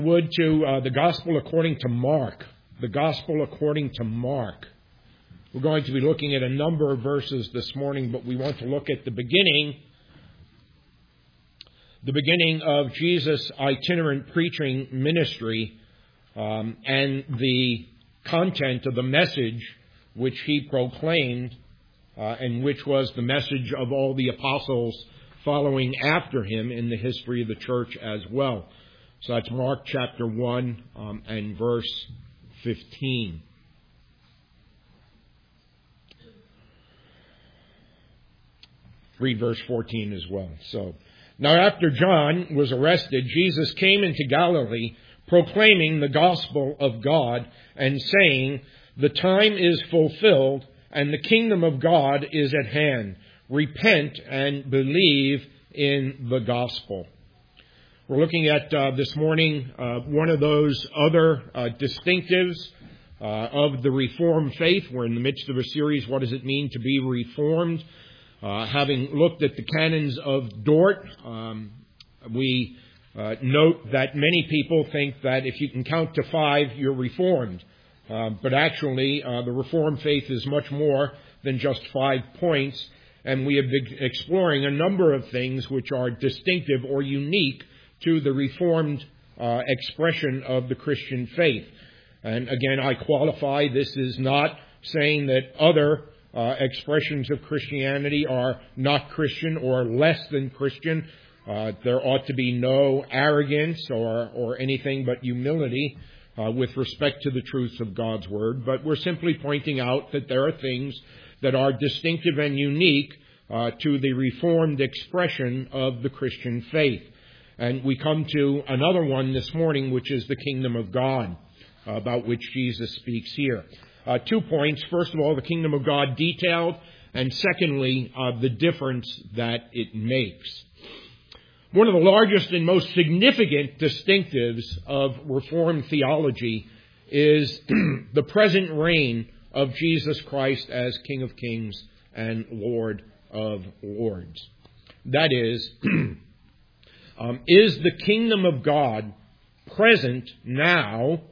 Would to the Gospel according to Mark. The Gospel according to Mark. We're going to be looking at a number of verses this morning, but we want to look at the beginning of Jesus' itinerant preaching ministry and the content of the message which he proclaimed and which was the message of all the apostles following after him in the history of the church as well. So that's Mark chapter 1 and verse 15. Read verse 14 as well. So, now after John was arrested, Jesus came into Galilee, proclaiming the gospel of God and saying, "The time is fulfilled and the kingdom of God is at hand. Repent and believe in the gospel." We're looking at this morning one of those other distinctives of the Reformed faith. We're in the midst of a series, What Does It Mean to Be Reformed? Having looked at the canons of Dort, we note that many people think that if you can count to 5, you're Reformed. But actually, the Reformed faith is much more than just 5 points. And we have been exploring a number of things which are distinctive or unique to the Reformed expression of the Christian faith. And again, I qualify, this is not saying that other expressions of Christianity are not Christian or less than Christian. There ought to be no arrogance or anything but humility with respect to the truths of God's Word. But we're simply pointing out that there are things that are distinctive and unique to the Reformed expression of the Christian faith. And we come to another one this morning, which is the kingdom of God, about which Jesus speaks here. 2 points. First of all, the kingdom of God detailed, and secondly, the difference that it makes. One of the largest and most significant distinctives of Reformed theology is the present reign of Jesus Christ as King of Kings and Lord of Lords. That is the kingdom of God present now,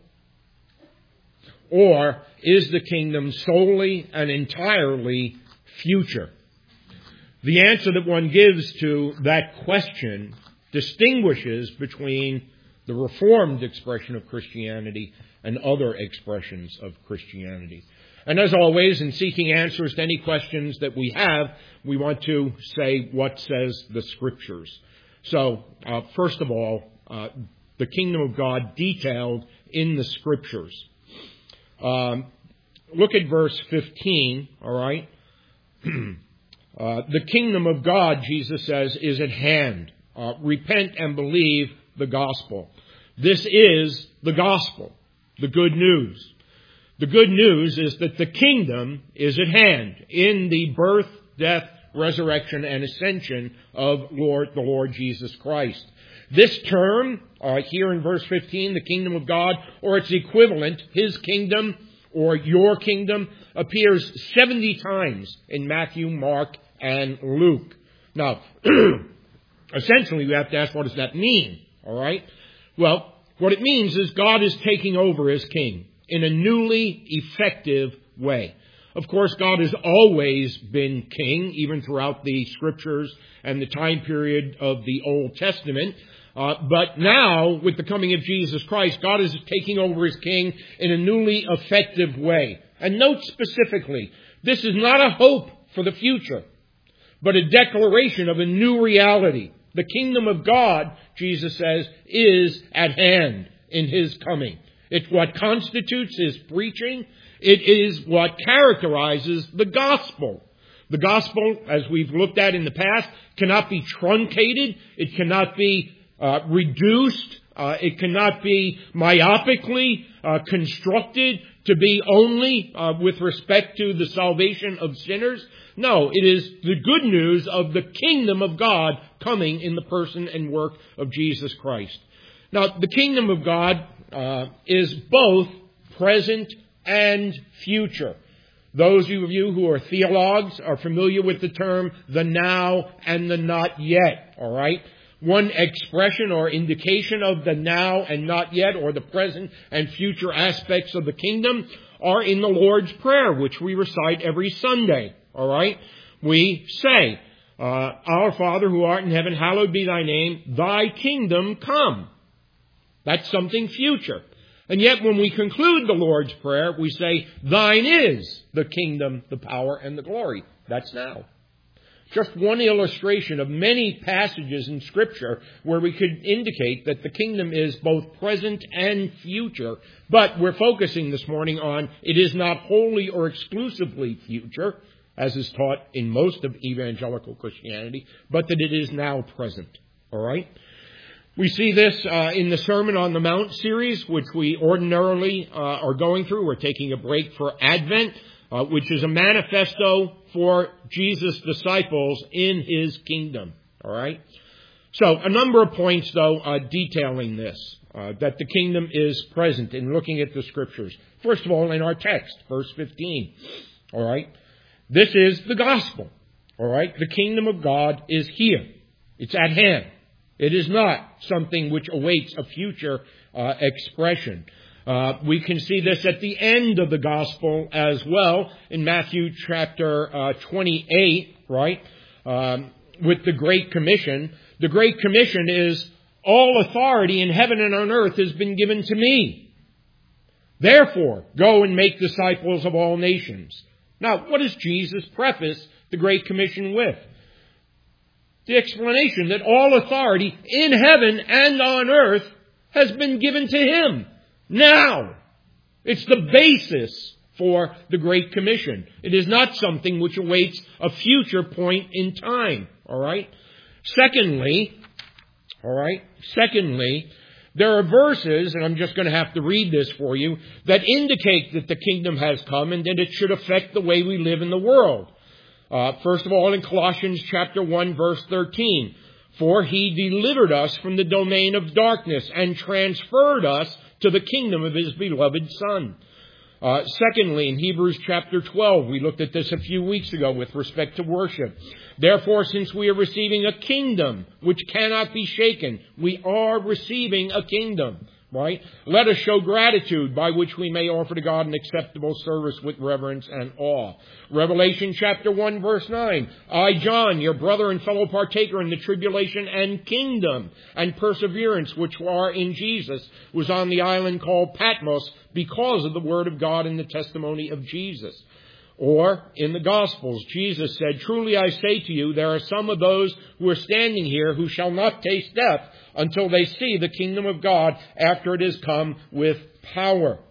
or is the kingdom solely and entirely future? The answer that one gives to that question distinguishes between the Reformed expression of Christianity and other expressions of Christianity. And as always, in seeking answers to any questions that we have, we want to say what says the Scriptures. So, first of all, the kingdom of God detailed in the Scriptures. Look at verse 15, all right? The kingdom of God, Jesus says, is at hand. Repent and believe the gospel. This is the gospel, the good news. The good news is that the kingdom is at hand in the birth, death, resurrection, and ascension of the Lord Jesus Christ. This term, here in verse 15, the kingdom of God, or its equivalent, His kingdom, or your kingdom, appears 70 times in Matthew, Mark, and Luke. Now, essentially, we have to ask, what does that mean? All right? Well, what it means is God is taking over as king in a newly effective way. Of course, God has always been king, even throughout the Scriptures and the time period of the Old Testament. But now, with the coming of Jesus Christ, God is taking over as king in a newly effective way. And note specifically, this is not a hope for the future, but a declaration of a new reality. The kingdom of God, Jesus says, is at hand in His coming. It's what constitutes His preaching. It is what characterizes the gospel. The gospel, as we've looked at in the past, cannot be truncated. It cannot be reduced. It cannot be myopically constructed to be only with respect to the salvation of sinners. No, it is the good news of the kingdom of God coming in the person and work of Jesus Christ. Now, the kingdom of God is both present and future. Those of you who are theologues are familiar with the term the now and the not yet, all right? one expression or indication of the now and not yet, or the present and future aspects of the kingdom, are in the Lord's Prayer, which we recite every Sunday. All right? We say, Our Father who art in heaven, hallowed be thy name. Thy kingdom come. That's something future. And yet when we conclude the Lord's Prayer, we say, Thine is the kingdom, the power, and the glory. That's now. Just one illustration of many passages in Scripture where we could indicate that the kingdom is both present and future. But we're focusing this morning on it is not wholly or exclusively future, as is taught in most of evangelical Christianity, but that it is now present. All right? We see this in the Sermon on the Mount series, which we ordinarily are going through. We're taking a break for Advent, which is a manifesto for Jesus' disciples in His kingdom. All right? So, a number of points, though, detailing this, that the kingdom is present in looking at the Scriptures. First of all, in our text, verse 15. All right? This is the gospel. All right? The kingdom of God is here. It's at hand. It is not something which awaits a future expression. We can see this at the end of the gospel as well in Matthew chapter 28, right? With the Great Commission. The Great Commission is, all authority in heaven and on earth has been given to me. Therefore, go and make disciples of all nations. Now, what does Jesus preface the Great Commission with? The explanation that all authority in heaven and on earth has been given to Him. Now, it's the basis for the Great Commission. It is not something which awaits a future point in time. All right? Secondly, there are verses, and I'm just going to have to read this for you, that indicate that the kingdom has come and that it should affect the way we live in the world. First of all, in Colossians chapter 1, verse 13, for He delivered us from the domain of darkness and transferred us to the kingdom of His beloved Son. Secondly, in Hebrews chapter 12, we looked at this a few weeks ago with respect to worship. Therefore, since we are receiving a kingdom which cannot be shaken, we are receiving a kingdom. Right? Let us show gratitude by which we may offer to God an acceptable service with reverence and awe. Revelation chapter 1 verse 9. I, John, your brother and fellow partaker in the tribulation and kingdom and perseverance which are in Jesus, was on the island called Patmos because of the word of God and the testimony of Jesus. Or, in the Gospels, Jesus said, truly I say to you, there are some of those who are standing here who shall not taste death until they see the kingdom of God after it has come with power.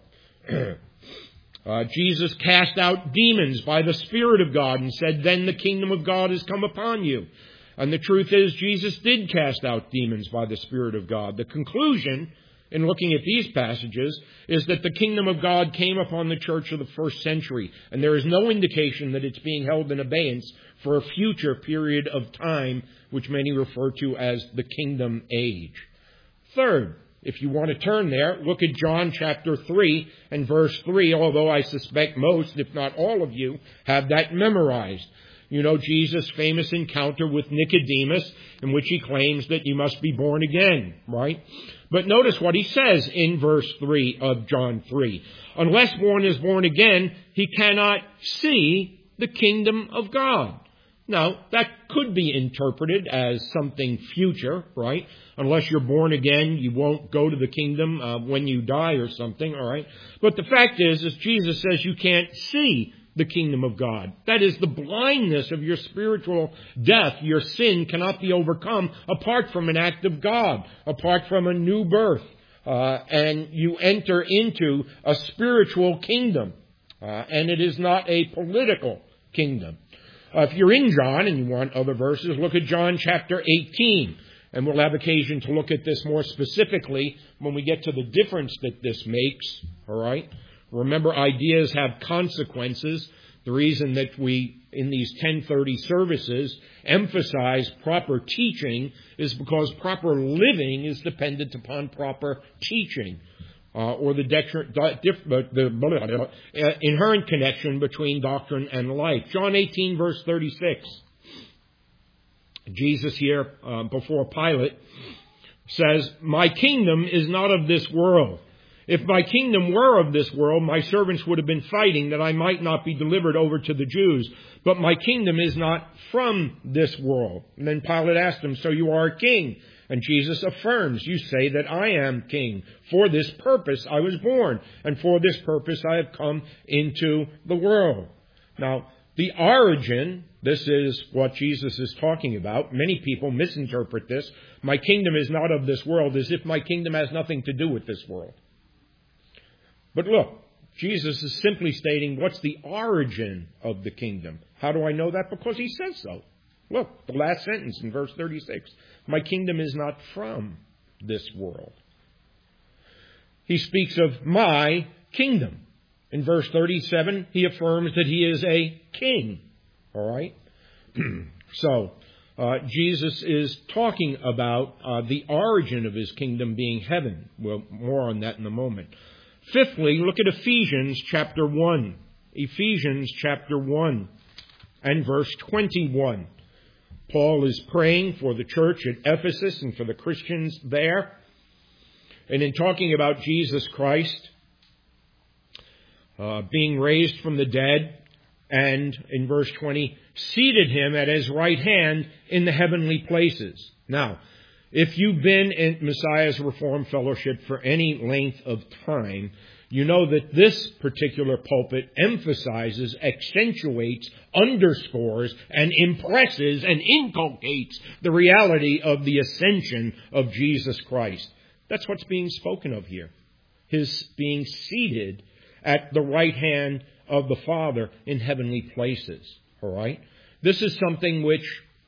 Jesus cast out demons by the Spirit of God and said, then the kingdom of God has come upon you. And the truth is, Jesus did cast out demons by the Spirit of God. The conclusion, in looking at these passages, is that the kingdom of God came upon the church of the first century, and there is no indication that it's being held in abeyance for a future period of time, which many refer to as the kingdom age. Third, if you want to turn there, look at John chapter 3 and verse 3, although I suspect most, if not all of you, have that memorized. You know Jesus' famous encounter with Nicodemus, in which he claims that you must be born again, right? But notice what he says in verse 3 of John 3. Unless one is born again, he cannot see the kingdom of God. Now, that could be interpreted as something future, right? Unless you're born again, you won't go to the kingdom when you die or something, all right? But the fact is Jesus says you can't see the kingdom of God. That is, the blindness of your spiritual death, your sin, cannot be overcome apart from an act of God, apart from a new birth. And you enter into a spiritual kingdom. And it is not a political kingdom. If you're in John and you want other verses, look at John chapter 18. And we'll have occasion to look at this more specifically when we get to the difference that this makes. All right? Remember, ideas have consequences. The reason that we, in these 10:30 services, emphasize proper teaching is because proper living is dependent upon proper teaching, or the inherent connection between doctrine and life. John 18, verse 36. Jesus here, before Pilate, says, "My kingdom is not of this world. If my kingdom were of this world, my servants would have been fighting that I might not be delivered over to the Jews. But my kingdom is not from this world." And then Pilate asked him, "So you are a king?" And Jesus affirms, "You say that I am king. For this purpose I was born, and for this purpose I have come into the world." Now, the origin, this is what Jesus is talking about. Many people misinterpret this. My kingdom is not of this world, as if my kingdom has nothing to do with this world. But look, Jesus is simply stating what's the origin of the kingdom. How do I know that? Because he says so. Look, the last sentence in verse 36. My kingdom is not from this world. He speaks of my kingdom. In verse 37, he affirms that he is a king. All right? So, Jesus is talking about the origin of his kingdom being heaven. Well, more on that in a moment. Fifthly, look at Ephesians chapter 1. Ephesians chapter 1 and verse 21. Paul is praying for the church at Ephesus and for the Christians there. And in talking about Jesus Christ being raised from the dead, and in verse 20, seated him at his right hand in the heavenly places. Now, if you've been in Messiah's Reformed Fellowship for any length of time, you know that this particular pulpit emphasizes, accentuates, underscores, and impresses and inculcates the reality of the ascension of Jesus Christ. That's what's being spoken of here. His being seated at the right hand of the Father in heavenly places. All right? This is something which,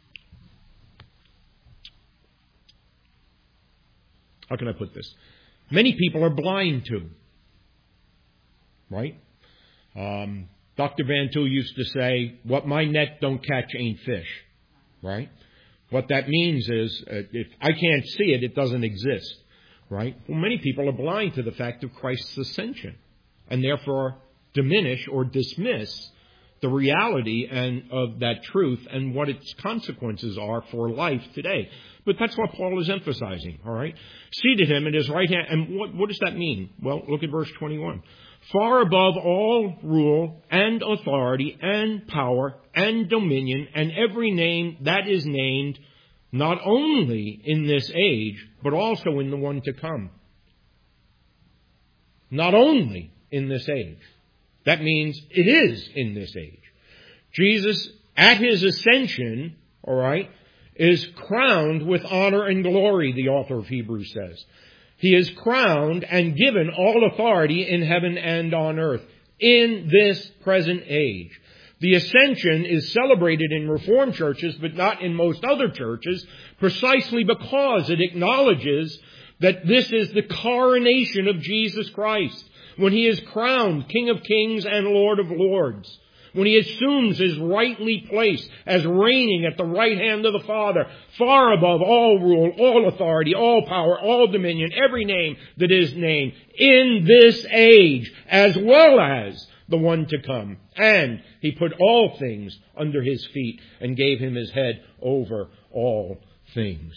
how can I put this? Many people are blind to. Right? Dr. Van Til used to say, what my net don't catch ain't fish. Right? What that means is, if I can't see it, it doesn't exist. Right? Well, many people are blind to the fact of Christ's ascension, and therefore diminish or dismiss the reality and of that truth and what its consequences are for life today. But that's what Paul is emphasizing, all right? Seated him at his right hand. And what does that mean? Well, look at verse 21. Far above all rule and authority and power and dominion and every name that is named, not only in this age, but also in the one to come. Not only in this age. That means it is in this age. Jesus, at his ascension, all right, is crowned with honor and glory, the author of Hebrews says. He is crowned and given all authority in heaven and on earth in this present age. The ascension is celebrated in Reformed churches, but not in most other churches, precisely because it acknowledges that this is the coronation of Jesus Christ. When he is crowned King of Kings and Lord of Lords. When he assumes his rightly place as reigning at the right hand of the Father, far above all rule, all authority, all power, all dominion, every name that is named, in this age, as well as the one to come. And he put all things under his feet and gave him his head over all things.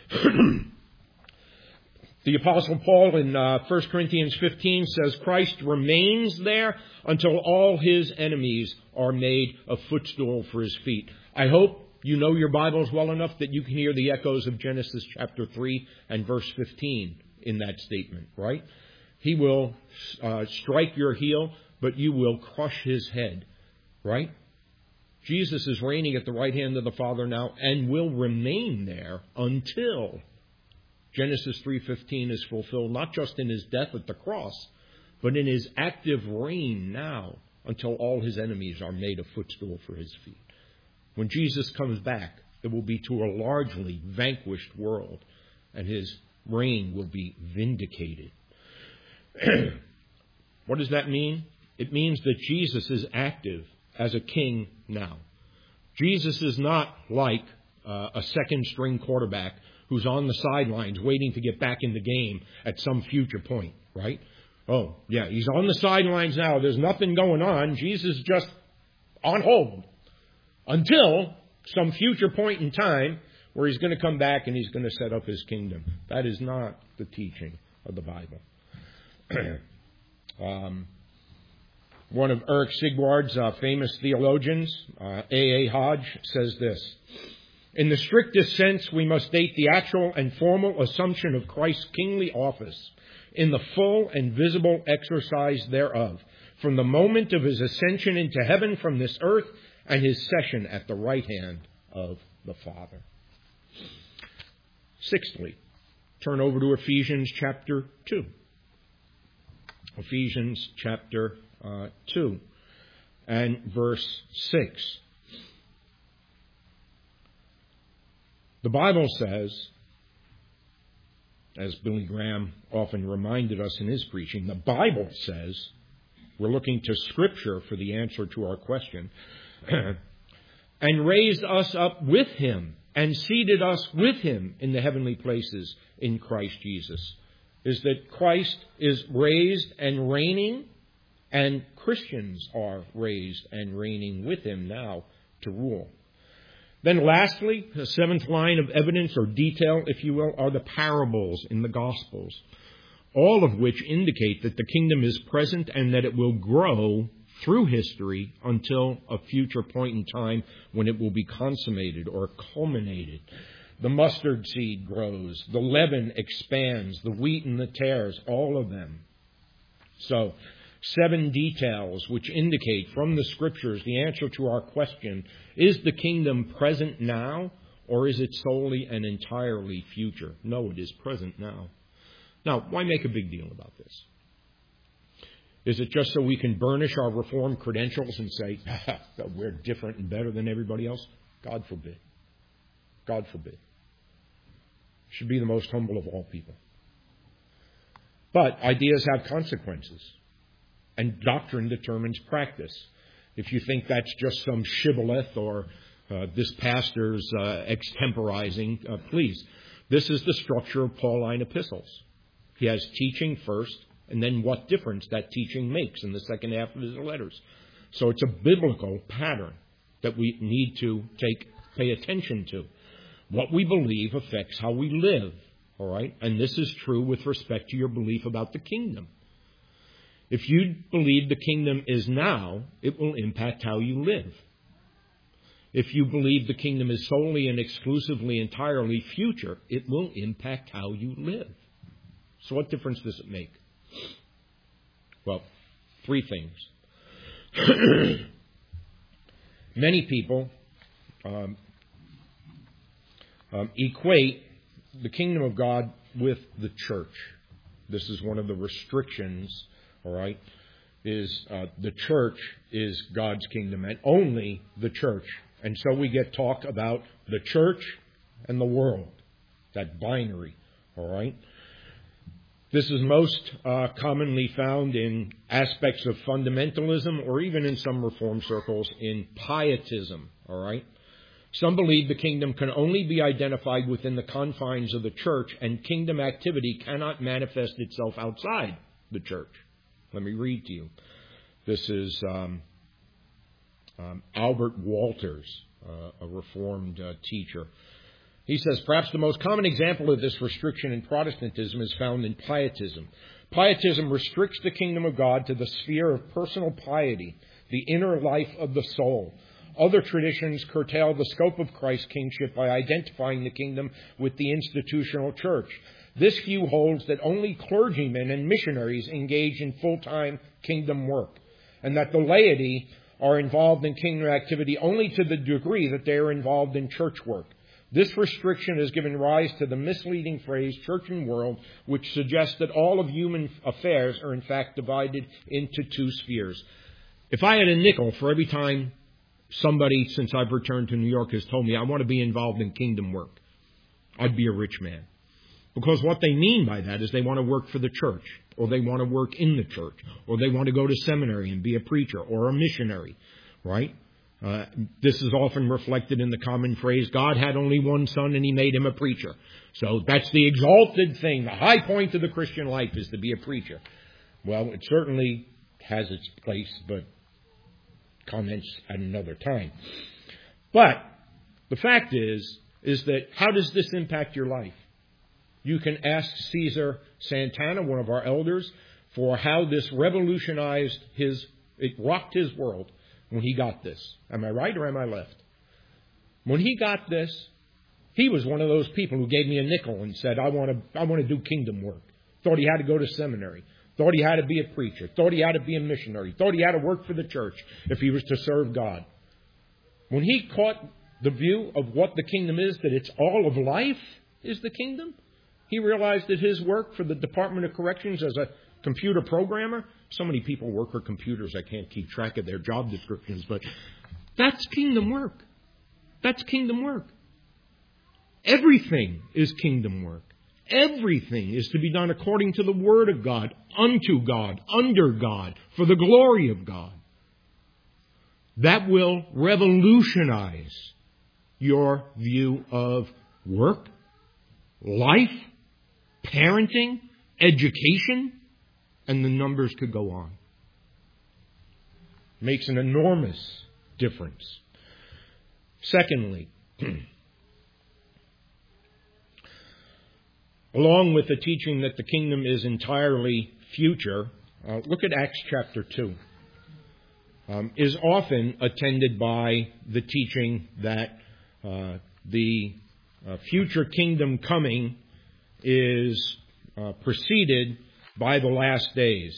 The Apostle Paul in 1 Corinthians 15 says Christ remains there until all his enemies are made a footstool for his feet. I hope you know your Bibles well enough that you can hear the echoes of Genesis chapter 3 and verse 15 in that statement, right? He will strike your heel, but you will crush his head, right? Jesus is reigning at the right hand of the Father now and will remain there until Genesis 3:15 is fulfilled, not just in his death at the cross, but in his active reign now until all his enemies are made a footstool for his feet. When Jesus comes back, it will be to a largely vanquished world, and his reign will be vindicated. What does that mean? It means that Jesus is active as a king now. Jesus is not like a second-string quarterback who's on the sidelines waiting to get back in the game at some future point, right? Oh, yeah, he's on the sidelines now. There's nothing going on. Jesus is just on hold until some future point in time where he's going to come back and he's going to set up his kingdom. That is not the teaching of the Bible. One of Eric Sigward's famous theologians, A.A. Hodge, says this: in the strictest sense, we must date the actual and formal assumption of Christ's kingly office in the full and visible exercise thereof, from the moment of his ascension into heaven from this earth and his session at the right hand of the Father. Sixthly, turn over to Ephesians chapter 2. Ephesians chapter 2 and verse 6. The Bible says, as Billy Graham often reminded us in his preaching, the Bible says, we're looking to Scripture for the answer to our question, and raised us up with him and seated us with him in the heavenly places in Christ Jesus. Is that Christ is raised and reigning, and Christians are raised and reigning with him now to rule. Then lastly, the seventh line of evidence or detail, if you will, are the parables in the Gospels, all of which indicate that the kingdom is present and that it will grow through history until a future point in time when it will be consummated or culminated. The mustard seed grows, the leaven expands, the wheat and the tares, all of them. So, 7 details which indicate from the Scriptures the answer to our question, is the kingdom present now, or is it solely and entirely future? No, it is present now. Now, why make a big deal about this? Is it just so we can burnish our Reformed credentials and say, we're different and better than everybody else? God forbid. God forbid. Should be the most humble of all people. But ideas have consequences. And doctrine determines practice. If you think that's just some shibboleth or this pastor's extemporizing, please. This is the structure of Pauline epistles. He has teaching first, and then what difference that teaching makes in the second half of his letters. So it's a biblical pattern that we need to pay attention to. What we believe affects how we live, all right? And this is true with respect to your belief about the kingdom. If you believe the kingdom is now, it will impact how you live. If you believe the kingdom is solely and exclusively, entirely future, it will impact how you live. So what difference does it make? Well, 3 things. Many people equate the kingdom of God with the church. This is one of the restrictions, all right, is the church is God's kingdom and only the church. And so we get talk about the church and the world, that binary, all right? This is most commonly found in aspects of fundamentalism or even in some Reform circles in pietism, all right? Some believe the kingdom can only be identified within the confines of the church, and kingdom activity cannot manifest itself outside the church. Let me read to you. This is Albert Walters, a Reformed teacher. He says, perhaps the most common example of this restriction in Protestantism is found in pietism. Pietism restricts the kingdom of God to the sphere of personal piety, the inner life of the soul. Other traditions curtail the scope of Christ's kingship by identifying the kingdom with the institutional church. This view holds that only clergymen and missionaries engage in full-time kingdom work, and that the laity are involved in kingdom activity only to the degree that they are involved in church work. This restriction has given rise to the misleading phrase church and world, which suggests that all of human affairs are in fact divided into 2 spheres. If I had a nickel for every time somebody, since I've returned to New York, has told me I want to be involved in kingdom work, I'd be a rich man. Because what they mean by that is they want to work for the church, or they want to work in the church, or they want to go to seminary and be a preacher or a missionary, right? This is often reflected in the common phrase, God had only one son and he made him a preacher. So that's the exalted thing. The high point of the Christian life is to be a preacher. Well, it certainly has its place, but comments at another time. But the fact is, is that how does this impact your life? You can ask Cesar Santana, one of our elders, for how this revolutionized it rocked his world when he got this. Am I right or am I left? When he got this, he was one of those people who gave me a nickel and said, I want to do kingdom work. Thought he had to go to seminary. Thought he had to be a preacher. Thought he had to be a missionary. Thought he had to work for the church if he was to serve God. When he caught the view of what the kingdom is, that it's all of life is the kingdom, he realized that his work for the Department of Corrections as a computer programmer, so many people work for computers, I can't keep track of their job descriptions, but that's kingdom work. That's kingdom work. Everything is kingdom work. Everything is to be done according to the Word of God, unto God, under God, for the glory of God. That will revolutionize your view of work, life, parenting, education, and the numbers could go on. Makes an enormous difference. Secondly, along with the teaching that the kingdom is entirely future, look at Acts chapter 2. Is often attended by the teaching that the future kingdom coming is preceded by the last days.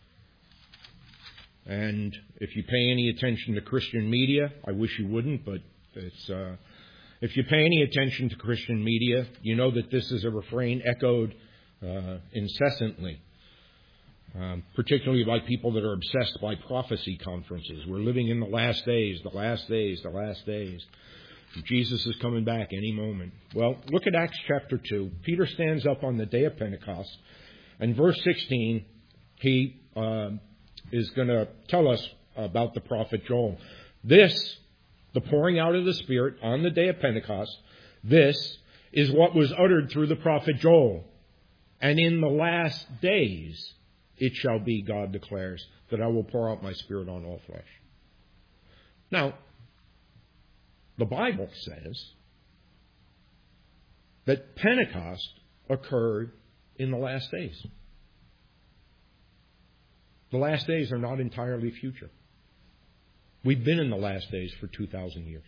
And if you pay any attention to Christian media, I wish you wouldn't, but if you pay any attention to Christian media, you know that this is a refrain echoed incessantly, particularly by people that are obsessed by prophecy conferences. We're living in the last days, the last days, the last days. Jesus is coming back any moment. Well, look at Acts chapter 2. Peter stands up on the day of Pentecost, and verse 16, he is going to tell us about the prophet Joel. This, the pouring out of the Spirit on the day of Pentecost, this is what was uttered through the prophet Joel. And in the last days, it shall be, God declares, that I will pour out my Spirit on all flesh. Now, the Bible says that Pentecost occurred in the last days. The last days are not entirely future. We've been in the last days for 2,000 years.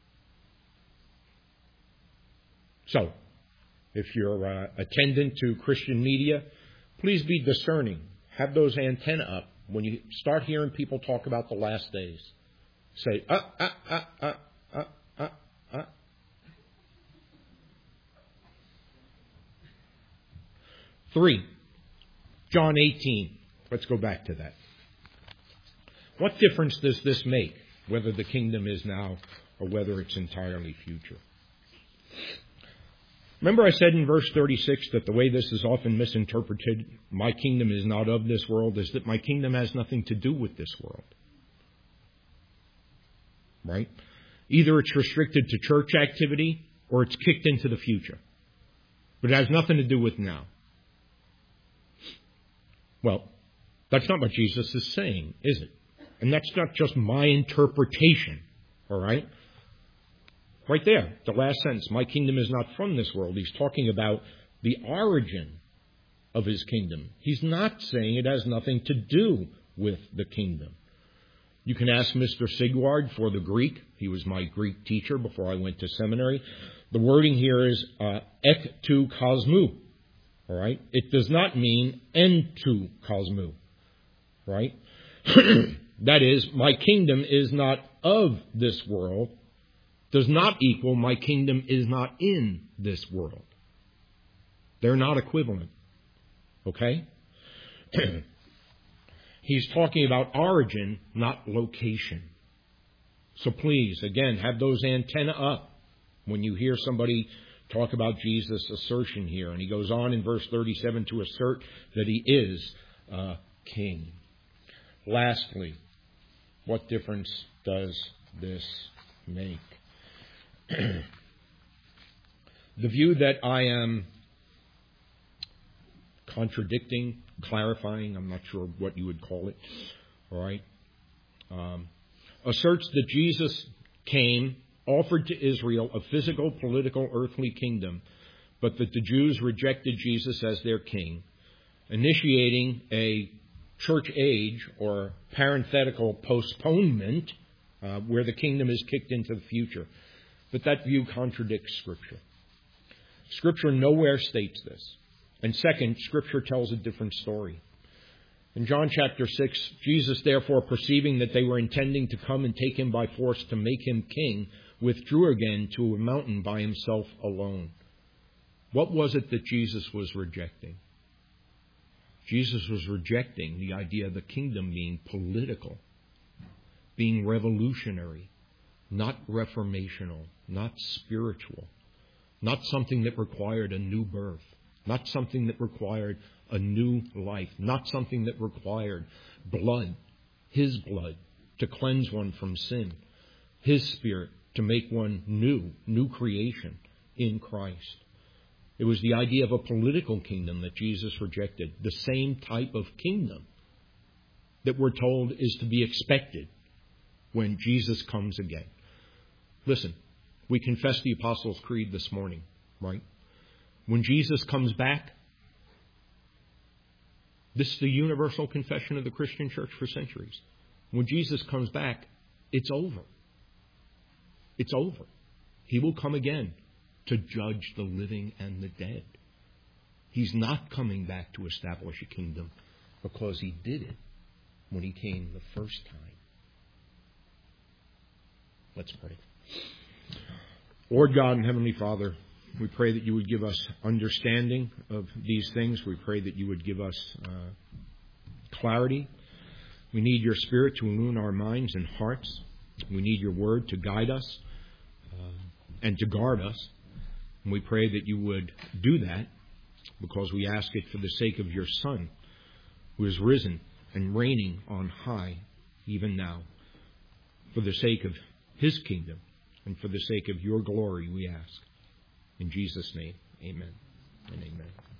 So, if you're attendant to Christian media, please be discerning. Have those antennae up. When you start hearing people talk about the last days, say, 3, John 18. Let's go back to that. What difference does this make, whether the kingdom is now or whether it's entirely future? Remember I said in verse 36 that the way this is often misinterpreted, my kingdom is not of this world, is that my kingdom has nothing to do with this world. Right? Either it's restricted to church activity or it's kicked into the future. But it has nothing to do with now. Well, that's not what Jesus is saying, is it? And that's not just my interpretation, all right? Right there, the last sentence, my kingdom is not from this world. He's talking about the origin of his kingdom. He's not saying it has nothing to do with the kingdom. You can ask Mr. Sigward for the Greek. He was my Greek teacher before I went to seminary. The wording here is ek tu kosmou. All right? It does not mean en tu kosmou. Right? That is, my kingdom is not of this world. Does not equal my kingdom is not in this world. They're not equivalent. Okay? He's talking about origin, not location. So please, again, have those antennae up when you hear somebody talk about Jesus' assertion here. And he goes on in verse 37 to assert that he is a king. Lastly, what difference does this make? The view that I am contradicting, clarifying, I'm not sure what you would call it, all right, asserts that Jesus came offered to Israel a physical, political, earthly kingdom, but that the Jews rejected Jesus as their king, initiating a church age or parenthetical postponement where the kingdom is kicked into the future. But that view contradicts Scripture. Scripture nowhere states this. And second, Scripture tells a different story. In John chapter 6, Jesus, therefore, perceiving that they were intending to come and take him by force to make him king, withdrew again to a mountain by himself alone. What was it that Jesus was rejecting? Jesus was rejecting the idea of the kingdom being political, being revolutionary, not reformational, not spiritual, not something that required a new birth, not something that required a new life, not something that required blood, His blood, to cleanse one from sin, His Spirit to make one new creation in Christ. It was the idea of a political kingdom that Jesus rejected, the same type of kingdom that we're told is to be expected when Jesus comes again. Listen, we confessed the Apostles' Creed this morning, right? When Jesus comes back, this is the universal confession of the Christian church for centuries. When Jesus comes back, it's over. It's over. He will come again to judge the living and the dead. He's not coming back to establish a kingdom because He did it when He came the first time. Let's pray. Lord God and Heavenly Father, we pray that You would give us understanding of these things. We pray that You would give us clarity. We need Your Spirit to illumine our minds and hearts. We need Your Word to guide us and to guard us. And we pray that You would do that because we ask it for the sake of Your Son, who is risen and reigning on high even now. For the sake of His kingdom and for the sake of Your glory, we ask. In Jesus' name, amen and amen.